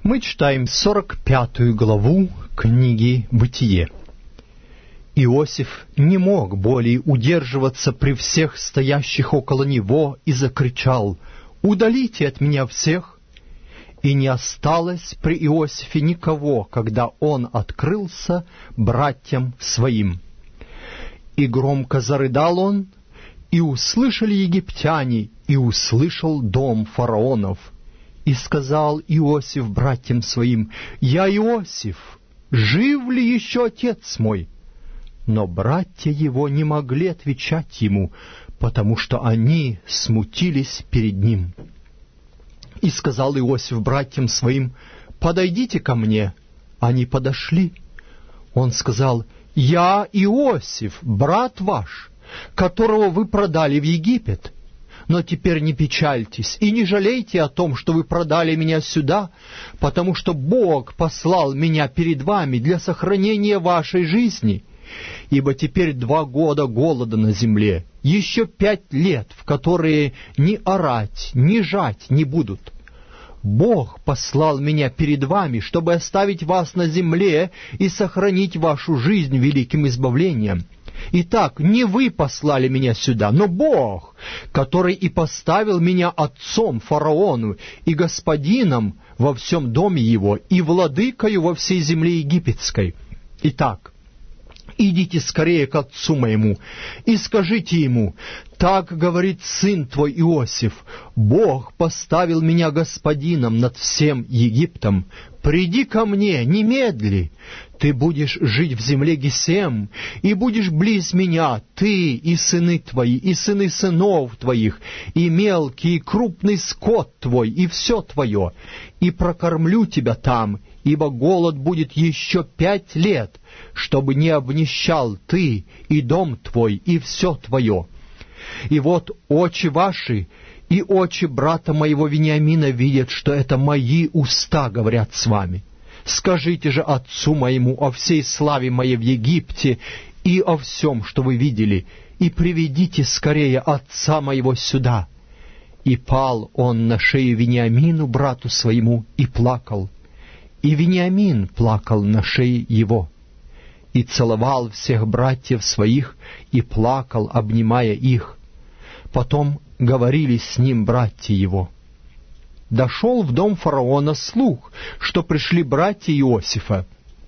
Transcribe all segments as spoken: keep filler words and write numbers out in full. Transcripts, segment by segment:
Мы читаем сорок пятую главу книги «Бытие». Иосиф не мог более удерживаться при всех стоящих около него и закричал: «Удалите от меня всех!» И не осталось при Иосифе никого, когда он открылся братьям своим. И громко зарыдал он, и услышали египтяне, и услышал дом фараонов. И сказал Иосиф братьям своим: «Я Иосиф, жив ли еще отец мой?» Но братья его не могли отвечать ему, потому что они смутились перед ним. И сказал Иосиф братьям своим: «Подойдите ко мне». Они подошли. Он сказал: «Я Иосиф, брат ваш, которого вы продали в Египет. Но теперь не печальтесь и не жалейте о том, что вы продали меня сюда, потому что Бог послал меня перед вами для сохранения вашей жизни. Ибо теперь два года голода на земле, еще пять лет, в которые ни орать, ни жать не будут. Бог послал меня перед вами, чтобы оставить вас на земле и сохранить вашу жизнь великим избавлением. Итак, не вы послали меня сюда, но Бог, который и поставил меня отцом фараону и господином во всем доме его и владыкою во всей земле египетской. Итак, идите скорее к отцу моему и скажите ему: так говорит сын твой Иосиф, Бог поставил меня господином над всем Египтом. Приди ко мне, немедли. Ты будешь жить в земле Гесем, и будешь близ меня, ты и сыны твои, и сыны сынов твоих, и мелкий, и крупный скот твой, и все твое, и прокормлю тебя там, ибо голод будет еще пять лет, чтобы не обнищал ты, и дом твой, и все твое. И вот очи ваши и очи брата моего Вениамина видят, что это мои уста говорят с вами. Скажите же отцу моему о всей славе моей в Египте и о всем, что вы видели, и приведите скорее отца моего сюда». И пал он на шею Вениамину, брату своему, и плакал. И Вениамин плакал на шее его, и целовал всех братьев своих, и плакал, обнимая их. Потом говорили с ним братья его. Дошел в дом фараона слух, что пришли братья Иосифа,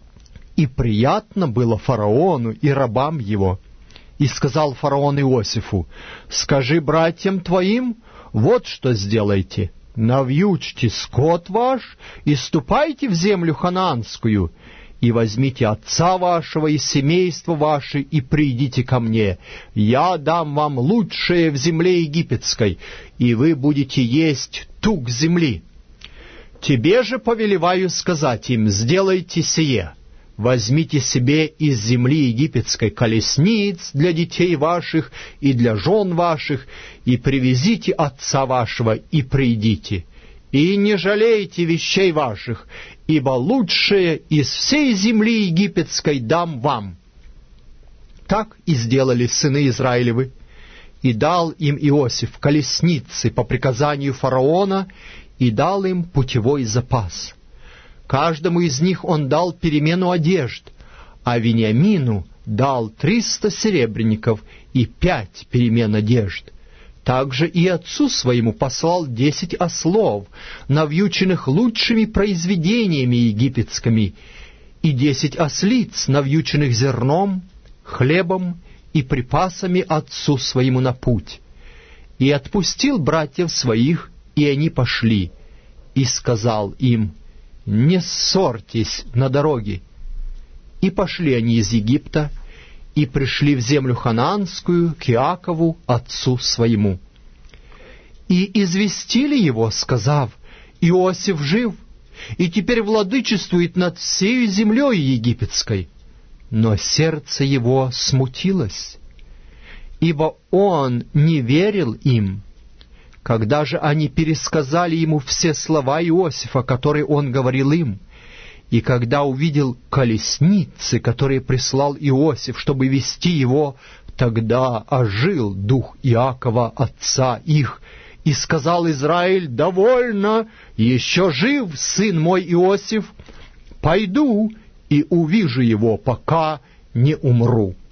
и приятно было фараону и рабам его. И сказал фараон Иосифу: «Скажи братьям твоим, вот что сделайте. Навьючьте скот ваш и ступайте в землю ханаанскую, и возьмите отца вашего и семейство ваше, и придите ко мне. Я дам вам лучшее в земле египетской, и вы будете есть тук земли. Тебе же повелеваю сказать им: сделайте сие. Возьмите себе из земли египетской колесниц для детей ваших и для жен ваших, и привезите отца вашего, и придите. И не жалейте вещей ваших, ибо лучшее из всей земли египетской дам вам». Так и сделали сыны Израилевы, и дал им Иосиф колесницы по приказанию фараона, и дал им путевой запас. Каждому из них он дал перемену одежд, а Вениамину дал триста серебряников и пять перемен одежд. Также и отцу своему послал десять ослов, навьюченных лучшими произведениями египетскими, и десять ослиц, навьюченных зерном, хлебом и припасами отцу своему на путь. И отпустил братьев своих, и они пошли, и сказал им: «Не ссорьтесь на дороге». И пошли они из Египта, и пришли в землю ханаанскую к Иакову, отцу своему. И известили его, сказав: «Иосиф жив, и теперь владычествует над всей землей египетской». Но сердце его смутилось, ибо он не верил им. Когда же они пересказали ему все слова Иосифа, которые он говорил им, и когда увидел колесницы, которые прислал Иосиф, чтобы вести его, тогда ожил дух Иакова, отца их, И сказал Израиль: «Довольно, еще жив сын мой Иосиф, пойду и увижу его, пока не умру».